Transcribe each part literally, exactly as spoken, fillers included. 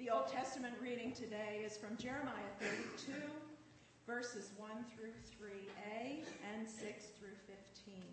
The Old Testament reading today is from Jeremiah thirty-two, verses one through three a and six through fifteen.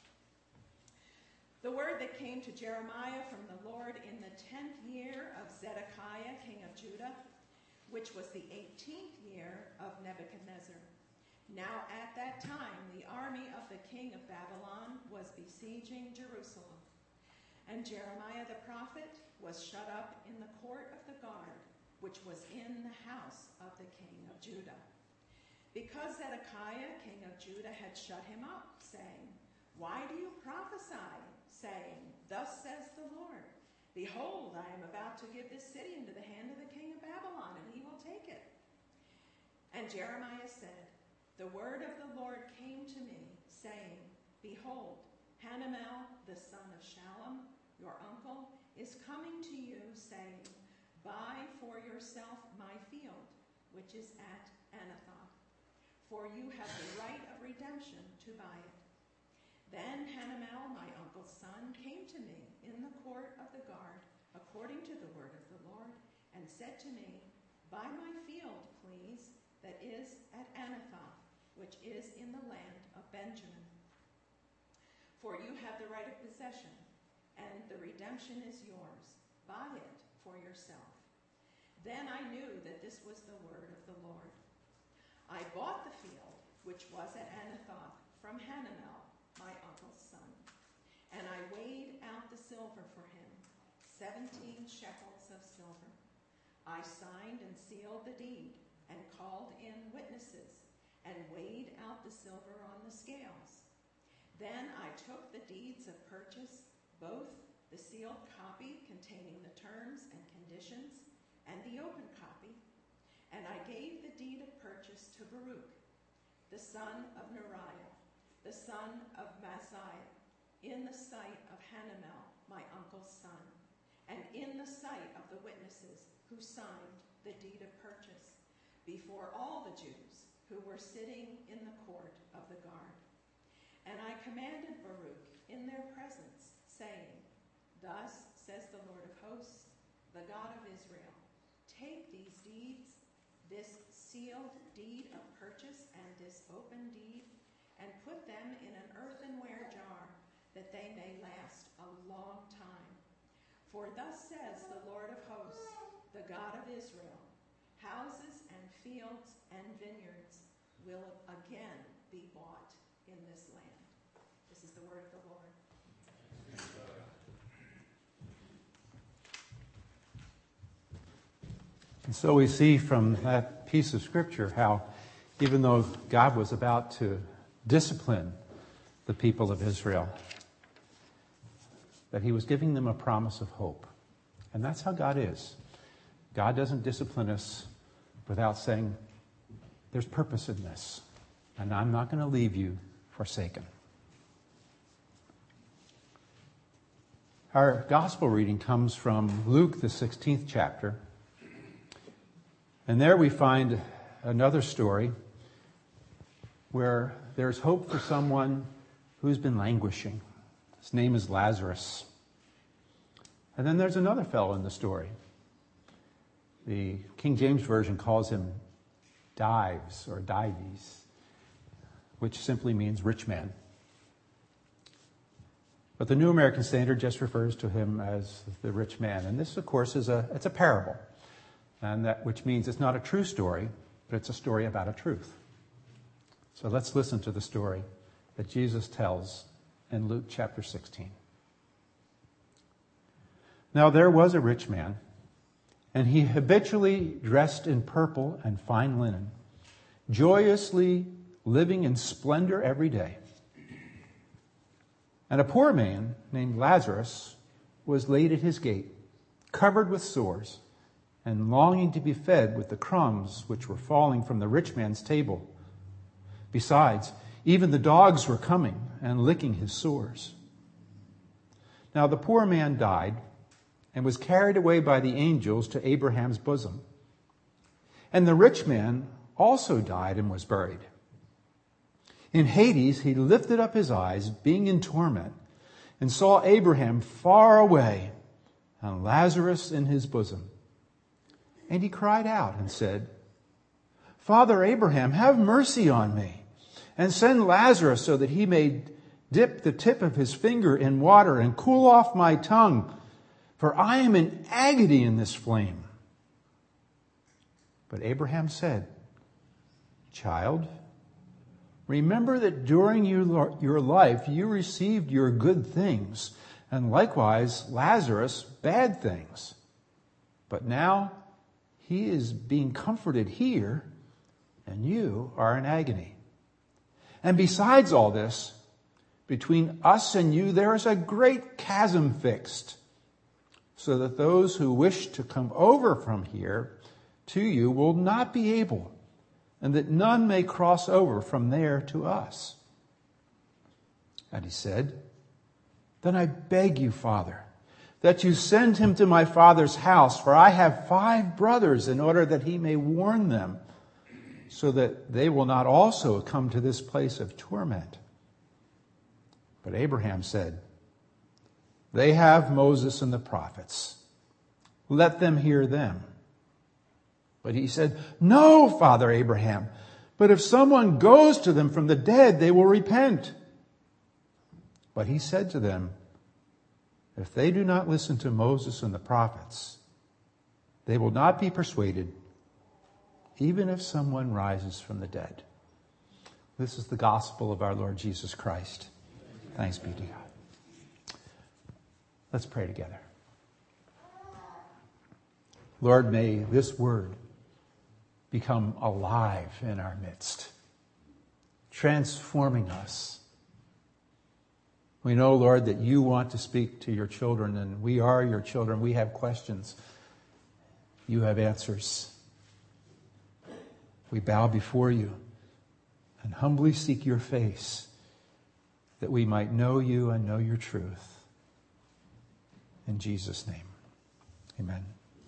The word that came to Jeremiah from the Lord in the tenth year of Zedekiah, king of Judah, which was the eighteenth year of Nebuchadnezzar. Now at that time the army of the king of Babylon was besieging Jerusalem. And Jeremiah the prophet was shut up in the court of the guard, which was in the house of the king of Judah. Because Zedekiah, king of Judah, had shut him up, saying, "Why do you prophesy, saying, 'Thus says the Lord, behold, I am about to give this city into the hand of the king of Babylon, and he will take it'?" And Jeremiah said, "The word of the Lord came to me, saying, Behold, Hanamel, the son of Shallum, your uncle, is coming to you, saying, Buy for yourself my field, which is at Anathoth, for you have the right of redemption to buy it." Then Hanamel, my uncle's son, came to me in the court of the guard, according to the word of the Lord, and said to me, "Buy my field, please, that is at Anathoth, which is in the land of Benjamin. For you have the right of possession, and the redemption is yours. Buy it for yourself." Then I knew that this was the word of the Lord. I bought the field, which was at Anathoth, from Hanamel, my uncle's son, and I weighed out the silver for him, seventeen shekels of silver. I signed and sealed the deed, and called in witnesses, and weighed out the silver on the scales. Then I took the deeds of purchase, both the sealed copy containing the terms and conditions, and the open copy, and I gave the deed of purchase to Baruch, the son of Neriah, the son of Maaseiah, in the sight of Hanamel, my uncle's son, and in the sight of the witnesses who signed the deed of purchase, before all the Jews who were sitting in the court of the guard. And I commanded Baruch in their presence, saying, "Thus says the Lord of hosts, the God of Israel, take these deeds, this sealed deed of purchase and this open deed, and put them in an earthenware jar, that they may last a long time. For thus says the Lord of hosts, the God of Israel, houses and fields and vineyards will again be bought in this land." This is the word of the Lord. And so we see from that piece of scripture how even though God was about to discipline the people of Israel, that he was giving them a promise of hope. And that's how God is. God doesn't discipline us without saying, there's purpose in this, and I'm not going to leave you forsaken. Our gospel reading comes from Luke, the sixteenth chapter. And there we find another story where there's hope for someone who's been languishing. His name is Lazarus. And then there's another fellow in the story. The King James Version calls him Dives or Dives, which simply means rich man. But the New American Standard just refers to him as the rich man. And this, of course, is a it's a parable, and that which means it's not a true story, but it's a story about a truth. So let's listen to the story that Jesus tells in Luke chapter sixteen. Now there was a rich man, and he habitually dressed in purple and fine linen, joyously living in splendor every day. And a poor man named Lazarus was laid at his gate, covered with sores, and longing to be fed with the crumbs which were falling from the rich man's table. Besides, even the dogs were coming and licking his sores. Now the poor man died and was carried away by the angels to Abraham's bosom. And the rich man also died and was buried. In Hades, he lifted up his eyes, being in torment, and saw Abraham far away and Lazarus in his bosom. And he cried out and said, Father Abraham, have mercy on me, and send Lazarus so that he may dip the tip of his finger in water and cool off my tongue, for I am in agony in this flame. But Abraham said, Child, remember that during your, your life you received your good things, and likewise Lazarus bad things. But now he is being comforted here, and you are in agony. And besides all this, between us and you there is a great chasm fixed, so that those who wish to come over from here to you will not be able, and that none may cross over from there to us. And he said, Then I beg you, Father, that you send him to my father's house, for I have five brothers, in order that he may warn them, so that they will not also come to this place of torment. But Abraham said, They have Moses and the prophets. Let them hear them. But he said, No, Father Abraham, but if someone goes to them from the dead, they will repent. But he said to them, If they do not listen to Moses and the prophets, they will not be persuaded, even if someone rises from the dead. This is the gospel of our Lord Jesus Christ. Thanks be to God. Let's pray together. Lord, may this word become alive in our midst, transforming us. We know, Lord, that you want to speak to your children, and we are your children. We have questions. You have answers. We bow before you and humbly seek your face, that we might know you and know your truth. In Jesus' name, amen.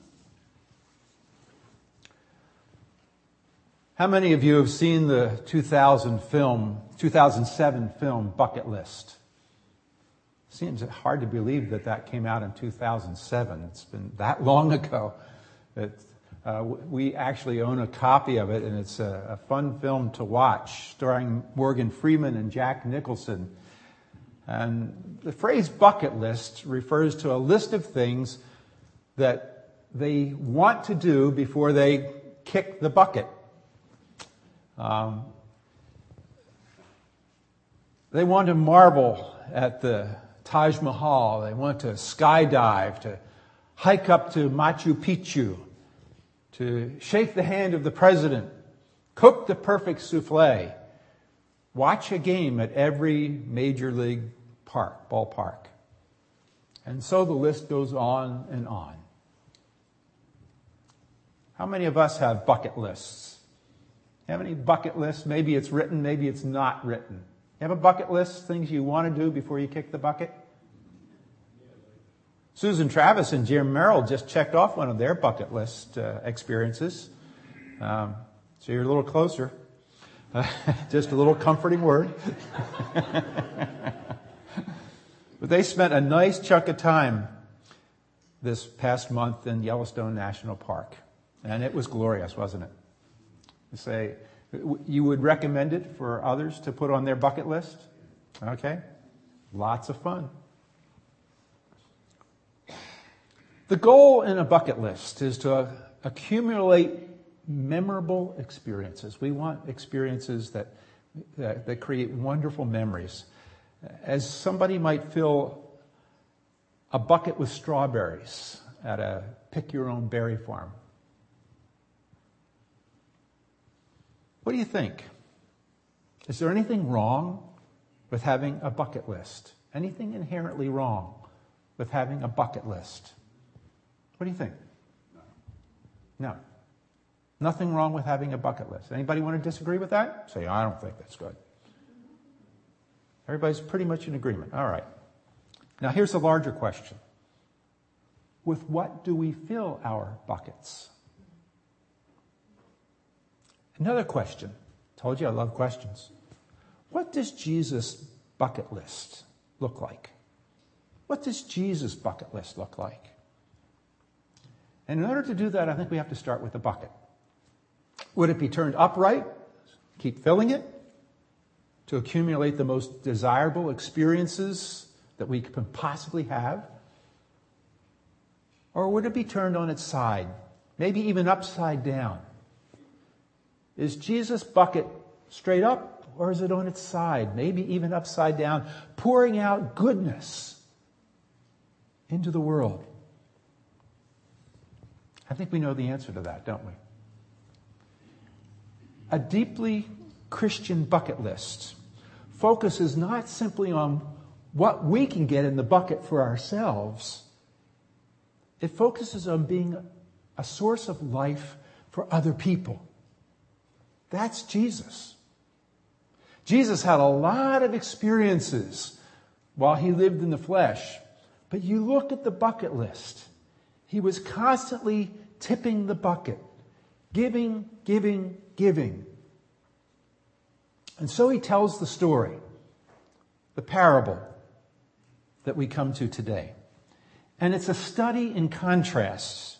How many of you have seen the two thousand film, two thousand seven film Bucket List? Seems hard to believe that that came out in two thousand seven. It's been that long ago. That uh, we actually own a copy of it, and it's a, a fun film to watch, starring Morgan Freeman and Jack Nicholson. And the phrase bucket list refers to a list of things that they want to do before they kick the bucket. Um, they want to marvel at the Taj Mahal. They want to skydive, to hike up to Machu Picchu, to shake the hand of the president, cook the perfect souffle, watch a game at every major league park, ballpark. And so the list goes on and on. How many of us have bucket lists? You have any bucket lists? Maybe it's written, maybe it's not written. You have a bucket list, things you want to do before you kick the bucket? Susan Travis and Jim Merrill just checked off one of their bucket list uh, experiences. Um, so you're a little closer. Uh, just a little comforting word. But they spent a nice chunk of time this past month in Yellowstone National Park. And it was glorious, wasn't it? You say, you would recommend it for others to put on their bucket list? Okay. Lots of fun. The goal in a bucket list is to accumulate memorable experiences. We want experiences that, that, that create wonderful memories. As somebody might fill a bucket with strawberries at a pick-your-own-berry farm. What do you think? Is there anything wrong with having a bucket list? Anything inherently wrong with having a bucket list? What do you think? No. Nothing wrong with having a bucket list. Anybody want to disagree with that? Say, I don't think that's good. Everybody's pretty much in agreement. All right. Now here's a larger question. With what do we fill our buckets? Another question. Told you I love questions. What does Jesus' bucket list look like? What does Jesus' bucket list look like? And in order to do that, I think we have to start with the bucket. Would it be turned upright, keep filling it, to accumulate the most desirable experiences that we can possibly have? Or would it be turned on its side, maybe even upside down? Is Jesus' bucket straight up, or is it on its side, maybe even upside down, pouring out goodness into the world? I think we know the answer to that, don't we? A deeply Christian bucket list focuses not simply on what we can get in the bucket for ourselves. It focuses on being a source of life for other people. That's Jesus. Jesus had a lot of experiences while he lived in the flesh. But you look at the bucket list. He was constantly tipping the bucket. Giving, giving, giving. And so he tells the story, the parable that we come to today. And it's a study in contrasts.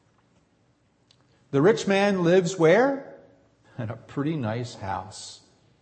The rich man lives where? In a pretty nice house.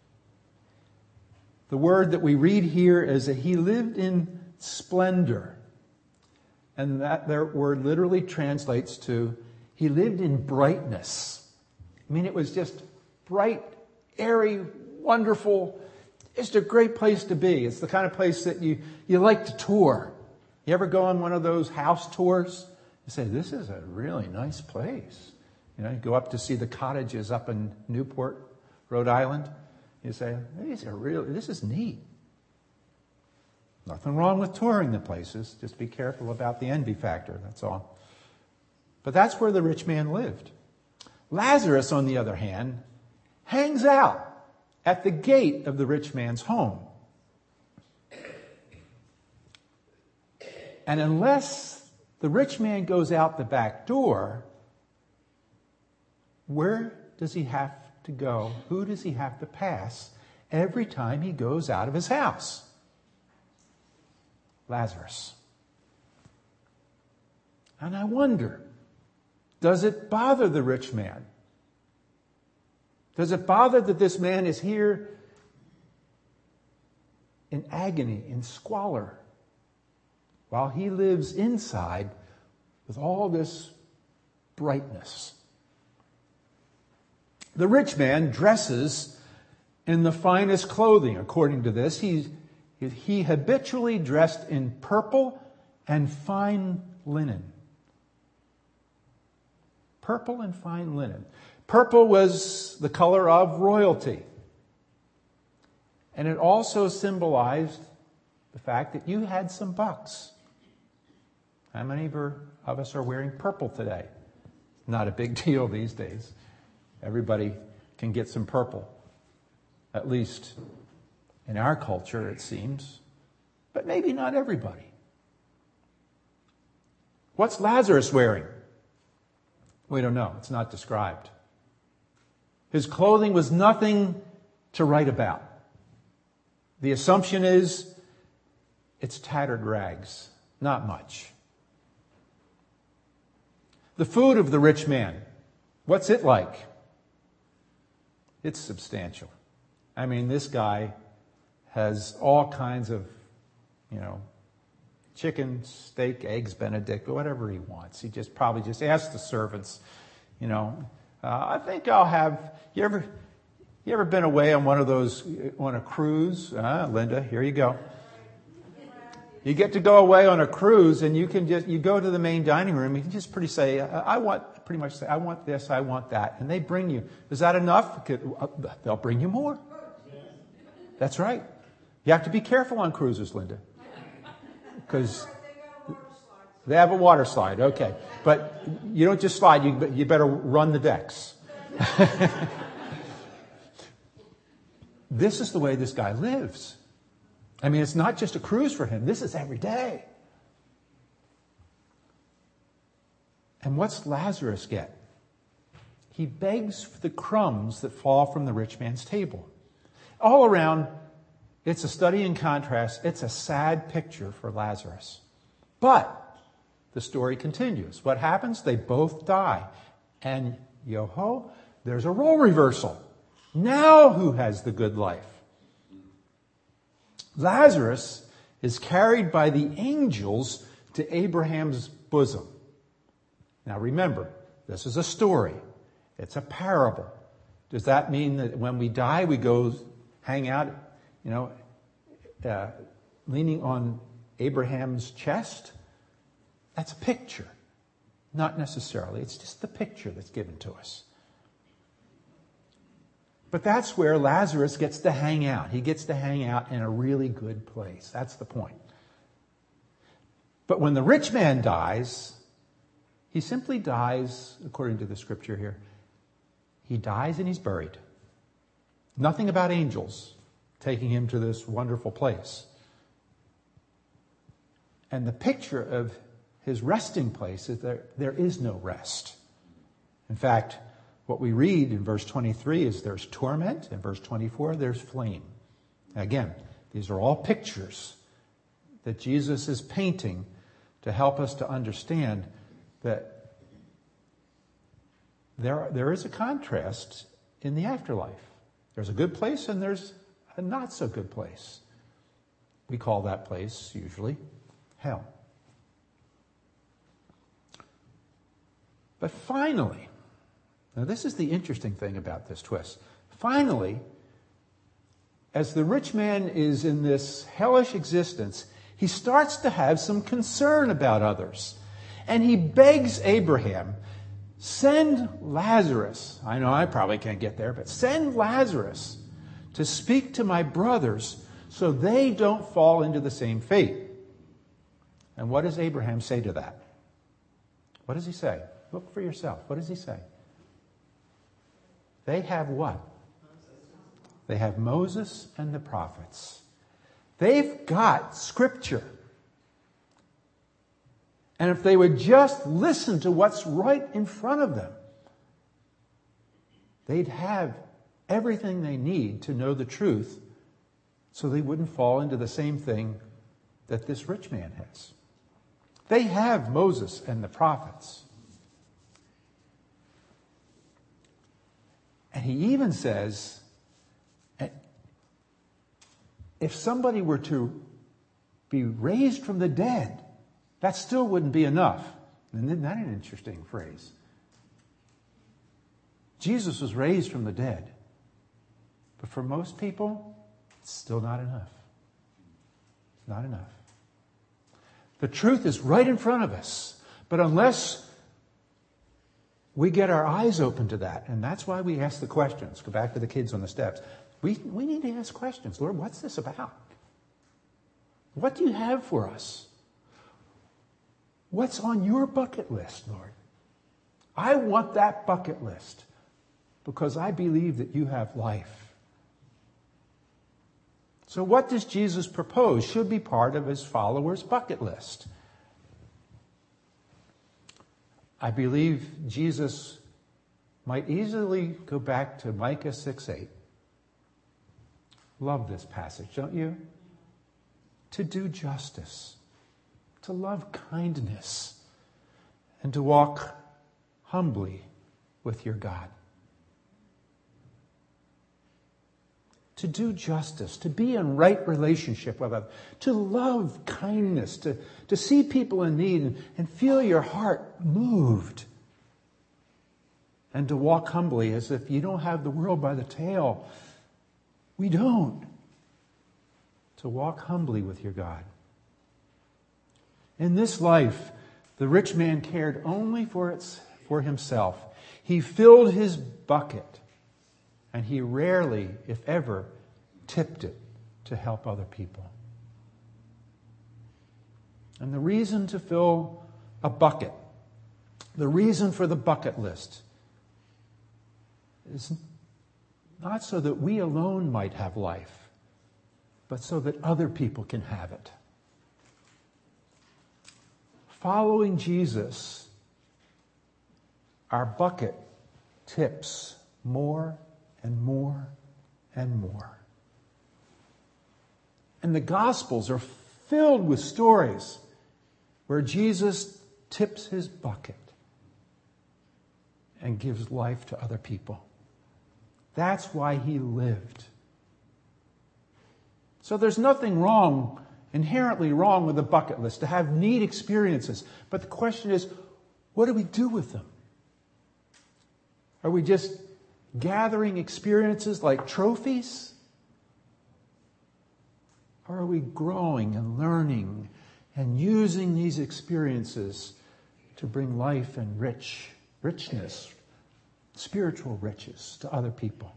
The word that we read here is that he lived in splendor. And that their word literally translates to, he lived in brightness. I mean, it was just bright, airy, wonderful. It's a great place to be. It's the kind of place that you, you like to tour. You ever go on one of those house tours? You say, this is a really nice place. You know, you go up to see the cottages up in Newport, Rhode Island. You say, these are really, this is neat. Nothing wrong with touring the places. Just be careful about the envy factor, that's all. But that's where the rich man lived. Lazarus, on the other hand, hangs out at the gate of the rich man's home. And unless the rich man goes out the back door, where does he have to go? Who does he have to pass every time he goes out of his house? Lazarus. And I wonder, does it bother the rich man? Does it bother that this man is here in agony, in squalor, while he lives inside with all this brightness? The rich man dresses in the finest clothing. According to this, he, he habitually dressed in purple and fine linen. Purple and fine linen. Purple was the color of royalty. And it also symbolized the fact that you had some bucks. How many of us are wearing purple today? Not a big deal these days. Everybody can get some purple. At least in our culture, it seems. But maybe not everybody. What's Lazarus wearing? We don't know. It's not described. His clothing was nothing to write about. The assumption is it's tattered rags. Not much. The food of the rich man, what's it like? It's substantial. I mean, this guy has all kinds of, you know, chicken, steak, eggs Benedict, whatever he wants. He just probably just asks the servants, you know, uh, I think I'll have, you ever, you ever been away on one of those, on a cruise? Uh, Linda, here you go. You get to go away on a cruise and you can just, you go to the main dining room, you can just pretty say, I want, pretty much say, I want this, I want that. And they bring you. Is that enough? They'll bring you more. That's right. You have to be careful on cruises, Linda. Because they have a water slide, okay. But you don't just slide, you, you better run the decks. This is the way this guy lives. I mean, it's not just a cruise for him. This is every day. And what's Lazarus get? He begs for the crumbs that fall from the rich man's table. All around, it's a study in contrast. It's a sad picture for Lazarus. But the story continues. What happens? They both die. And yo-ho, there's a role reversal. Now who has the good life? Lazarus is carried by the angels to Abraham's bosom. Now remember, this is a story. It's a parable. Does that mean that when we die, we go hang out, you know, uh, leaning on Abraham's chest? That's a picture. Not necessarily. It's just the picture that's given to us. But that's where Lazarus gets to hang out. He gets to hang out in a really good place. That's the point. But when the rich man dies, he simply dies, according to the scripture here. He dies and he's buried. Nothing about angels taking him to this wonderful place. And the picture of his resting place is there, there is no rest. In fact, what we read in verse twenty-three is there's torment. In verse twenty-four, there's flame. Again, these are all pictures that Jesus is painting to help us to understand that there, there is a contrast in the afterlife. There's a good place and there's a not so good place. We call that place usually hell. But finally, now this is the interesting thing about this twist. Finally, as the rich man is in this hellish existence, he starts to have some concern about others. And he begs Abraham, send Lazarus. I know I probably can't get there, but send Lazarus to speak to my brothers so they don't fall into the same fate. And what does Abraham say to that? What does he say? Look for yourself. What does he say? They have what? They have Moses and the prophets. They've got scripture. And if they would just listen to what's right in front of them, they'd have everything they need to know the truth so they wouldn't fall into the same thing that this rich man has. They have Moses and the prophets. And he even says, if somebody were to be raised from the dead, that still wouldn't be enough. And isn't that an interesting phrase? Jesus was raised from the dead. But for most people, it's still not enough. It's not enough. The truth is right in front of us. But unless we get our eyes open to that, and that's why we ask the questions. Go back to the kids on the steps. We, we need to ask questions. Lord, what's this about? What do you have for us? What's on your bucket list, Lord? I want that bucket list because I believe that you have life. So what does Jesus propose should be part of his followers' bucket list? I believe Jesus might easily go back to Micah six eight. Love this passage, don't you? To do justice, to love kindness, and to walk humbly with your God. To do justice, to be in right relationship with others, to love kindness, to, to see people in need and, and feel your heart moved. And to walk humbly as if you don't have the world by the tail. We don't. To walk humbly with your God. In this life, the rich man cared only for its, for himself. He filled his bucket, and he rarely, if ever, tipped it to help other people. And the reason to fill a bucket, the reason for the bucket list, is not so that we alone might have life, but so that other people can have it. Following Jesus, our bucket tips more and more and more. And the Gospels are filled with stories where Jesus tips his bucket and gives life to other people. That's why he lived. So there's nothing wrong, inherently wrong with a bucket list, to have neat experiences. But the question is, what do we do with them? Are we just gathering experiences like trophies? Or are we growing and learning and using these experiences to bring life and rich, richness, spiritual riches to other people?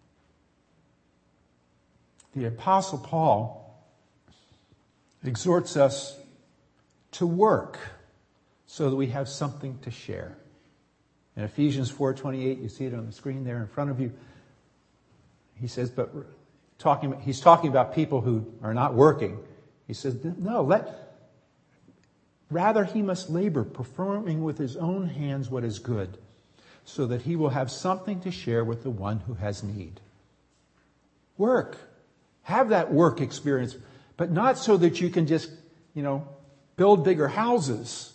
The Apostle Paul exhorts us to work so that we have something to share. In Ephesians four twenty-eight, you see it on the screen there in front of you. He says, but talking, he's talking about people who are not working. He says, no, let, rather he must labor, performing with his own hands what is good, so that he will have something to share with the one who has need. Work. Have that work experience, but not so that you can just, you know, build bigger houses.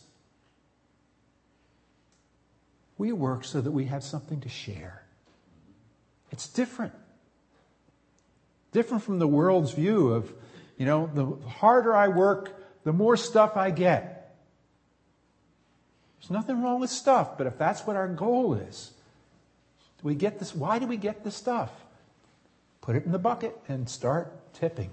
We work so that we have something to share. It's different. Different from the world's view of, you know, the harder I work, the more stuff I get. There's nothing wrong with stuff, but if that's what our goal is, do we get this? Why do we get this stuff? Put it in the bucket and start tipping.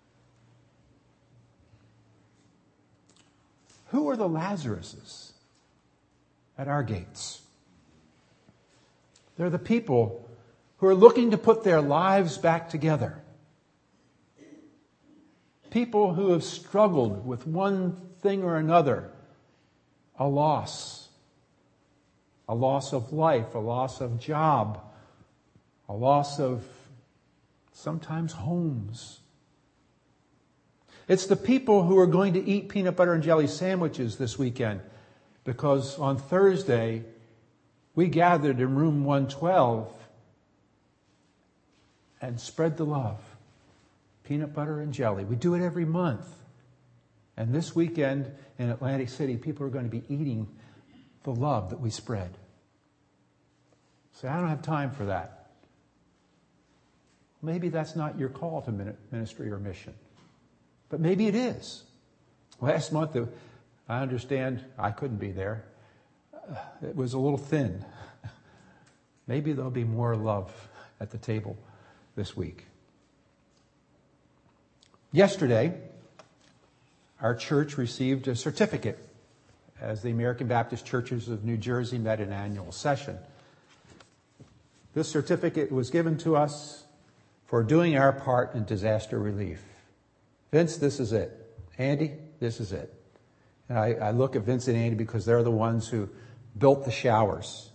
Who are the Lazaruses at our gates? They're the people who are looking to put their lives back together. People who have struggled with one thing or another, a loss, a loss of life, a loss of job, a loss of sometimes homes. It's the people who are going to eat peanut butter and jelly sandwiches this weekend because on Thursday we gathered in room one twelve and spread the love. Peanut butter and jelly. We do it every month. And this weekend in Atlantic City, people are going to be eating the love that we spread. So I don't have time for that. Maybe that's not your call to ministry or mission. But maybe it is. Last month, I understand I couldn't be there. It was a little thin. Maybe there'll be more love at the table this week. Yesterday, our church received a certificate as the American Baptist Churches of New Jersey met an annual session. This certificate was given to us for doing our part in disaster relief. Vince, this is it. Andy, this is it. And I, I look at Vince and Andy because they're the ones who built the showers.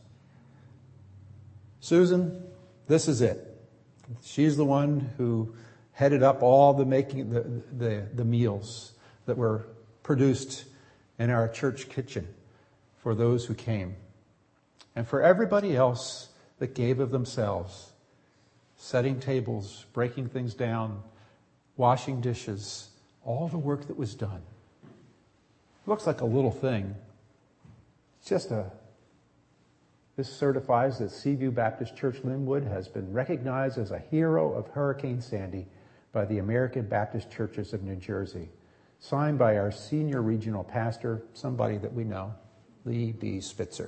Susan, this is it. She's the one who headed up all the making the, the, the meals that were produced in our church kitchen for those who came. And for everybody else that gave of themselves, setting tables, breaking things down, washing dishes, all the work that was done. It looks like a little thing. It's just a, this certifies that Seaview Baptist Church Linwood has been recognized as a hero of Hurricane Sandy by the American Baptist Churches of New Jersey. Signed by our senior regional pastor, somebody that we know, Lee B. Spitzer.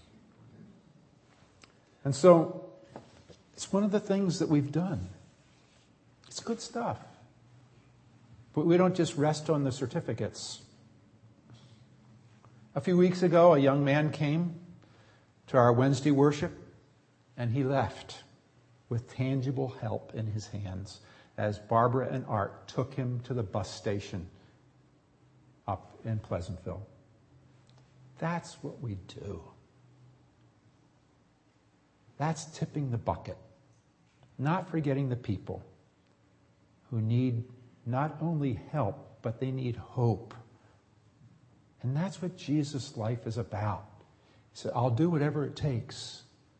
And so, it's one of the things that we've done. It's good stuff. But we don't just rest on the certificates. A few weeks ago, a young man came to our Wednesday worship, and he left with tangible help in his hands as Barbara and Art took him to the bus station up in Pleasantville. That's what we do. That's tipping the bucket. Not forgetting the people who need not only help, but they need hope. And that's what Jesus' life is about. He said, I'll do whatever it takes.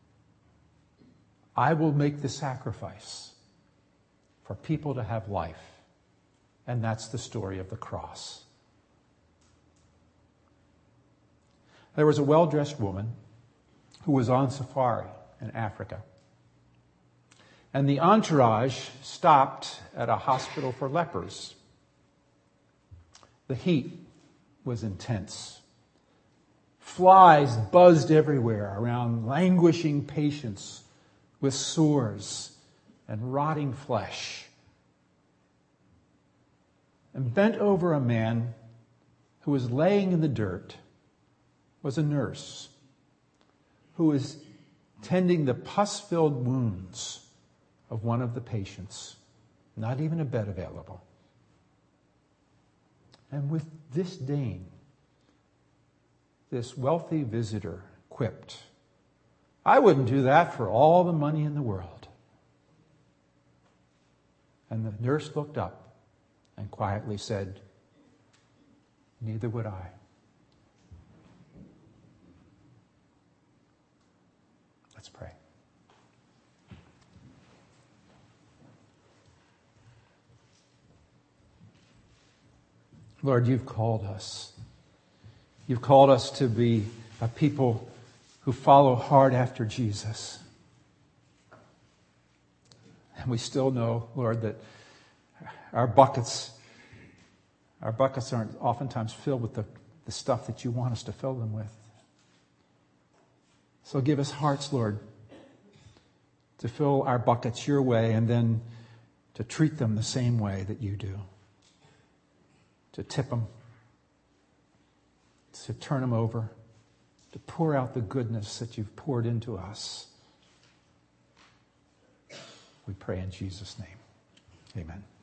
I will make the sacrifice for people to have life. And that's the story of the cross. There was a well-dressed woman who was on safari in Africa. And the entourage stopped at a hospital for lepers. The heat was intense. Flies buzzed everywhere around languishing patients with sores and rotting flesh. And bent over a man who was laying in the dirt was a nurse who was tending the pus-filled wounds of one of the patients. Not even a bed available. And with disdain, this wealthy visitor quipped, "I wouldn't do that for all the money in the world." And the nurse looked up and quietly said, "Neither would I." Let's pray. Lord, you've called us. You've called us to be a people who follow hard after Jesus. And we still know, Lord, that our buckets, our buckets aren't oftentimes filled with the, the stuff that you want us to fill them with. So give us hearts, Lord, to fill our buckets your way and then to treat them the same way that you do. To tip them, to turn them over, to pour out the goodness that you've poured into us. We pray in Jesus' name. Amen.